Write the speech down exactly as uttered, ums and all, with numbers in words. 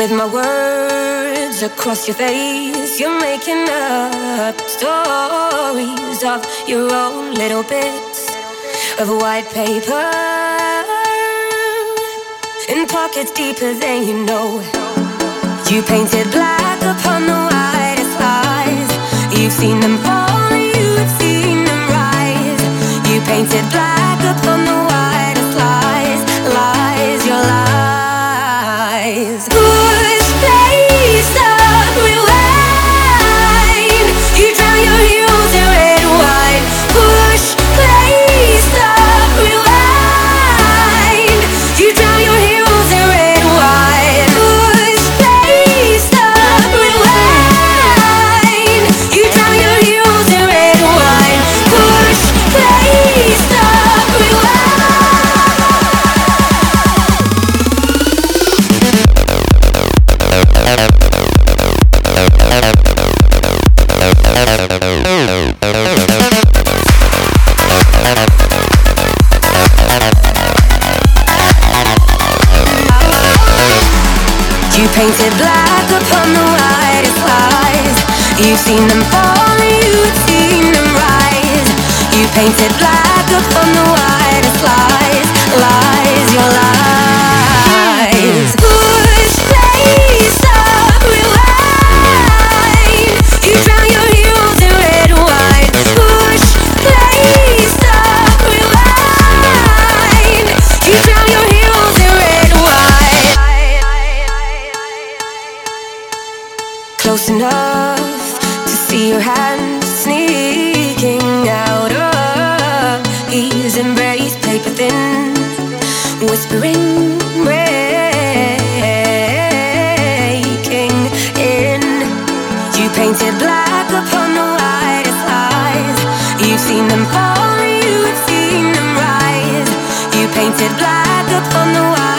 with my words across your face. You're making up stories of your own little bits of white paper in pockets deeper than you know. You painted black upon the whitest lies. You've seen them fall, you've seen them rise. You painted black upon the whitest lies, lies, your lies. Push play, stop, rewind. You drown your heroes in red wine. Push play, stop, rewind. You drown your heroes in red wine. Push play, stop, rewind. You drown your heroes in red wine. Push play, stop, rewind. You painted black upon the whitest lies. You've seen them fall, you've seen them rise. You painted black upon the whitest lies, lies, your lies. Push play, stop, rewind. You drown your heroes in red wine. Push play, stop, rewind. You drown your heroes in red wine. Close enough to see your hand sneaking out of his embrace, paper thin, whispering, breaking in. You painted black upon the whitest lies. You've seen them fall, you've seen them rise. You painted black upon the whitest